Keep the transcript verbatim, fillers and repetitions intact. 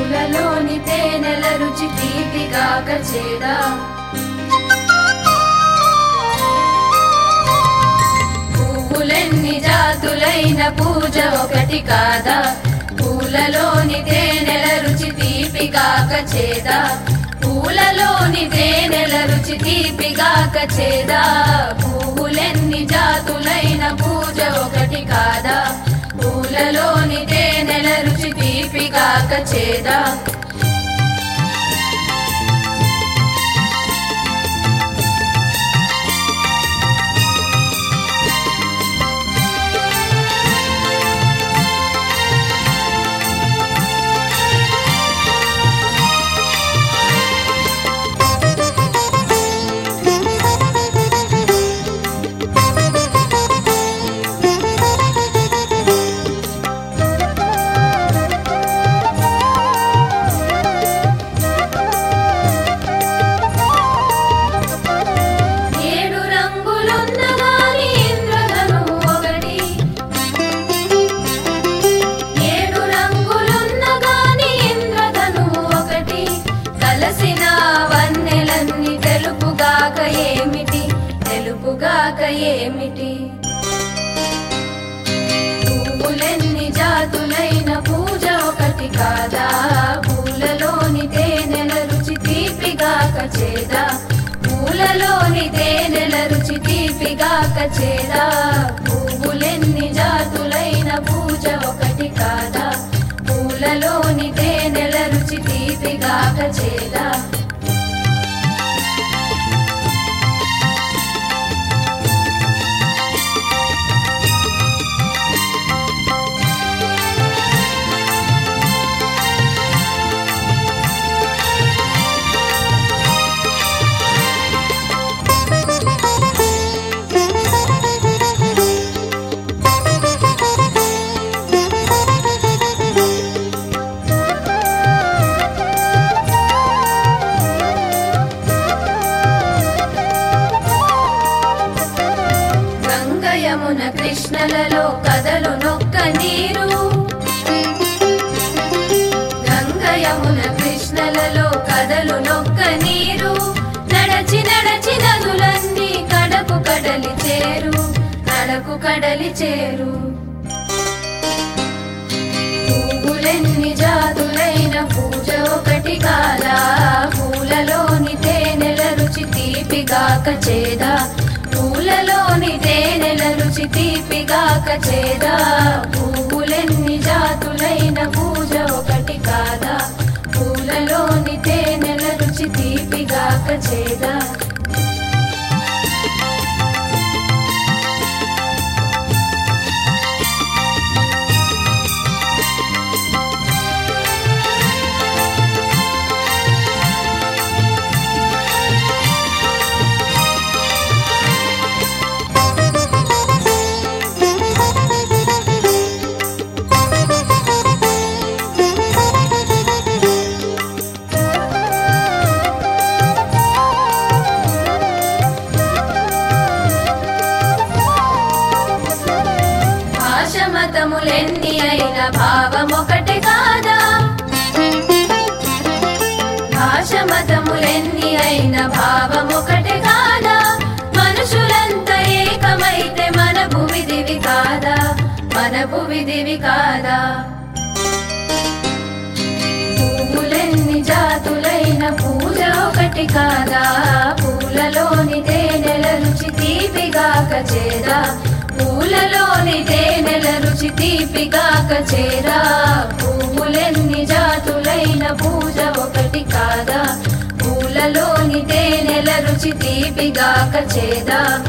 పూలలోని తేనెల రుచి తీపిగాక చేదా పువ్వులెన్ని జాతులైన పూజ ఒకటి కాదా పూలలోని తేనెల రుచి తీపిగాక చేదా పూలలోని తేనెల రుచి తీపిగాక చేదా పువ్వులెన్ని జాతులైన పూజ ఒకటి కాదా పూలలోని తేనెల రుచి తీపిగాక చేదా ఏమిటి తెలుపుగాక ఏమిటి పువ్వులెన్ని జాతులైన పూజ ఒకటి కాదా పూలలోని తేనెల రుచి తీపిగాక చేదా పూలలోని తేనెల రుచి తీపిగాక చేదా పువ్వులెన్ని జాతులైన పూజ ఒకటి కాదా పూలలోని తేనెల రుచి తీపిగాక చేదా యమున కృష్ణలలో కదలు నొక్క నీరు గంగ యమున కృష్ణలలో కదలు నొక్క నీరు నడచి నడచి నదులన్నీ కడకు కడలి చేరు నడకు కడలి చేరు పువ్వులెన్ని జాతులైన పూజ ఒకటి కాదా పూలలోని తేనెల రుచి తీపిగాక చేదా పూలలోని తేనెల రుచి తీపిగాక చేదా పువ్వులెన్ని జాతులైన పూజ ఒకటి కాదా పూలలోని తేనెల రుచి తీపిగాక చేదా మతములెన్ని అయిన భావం ఒకటి కాదా భాష మతములెన్ని అయిన భావం ఒకటి కాదా మనుషులంతా ఏకమైతే మన భూమిదివి కాదా మన భూమిదివి కాదా పువ్వులెన్ని జాతులైన పూజ ఒకటి కాదా పూలలోని తేనెల రుచి తీపిగాక చేదా పూలలోని తేనెల రుచి తీపిగాక చేదా పువ్వులెన్ని జాతులైన పూజ ఒకటి కాదా పూలలోని తేనెల రుచి తీపిగాక చేదా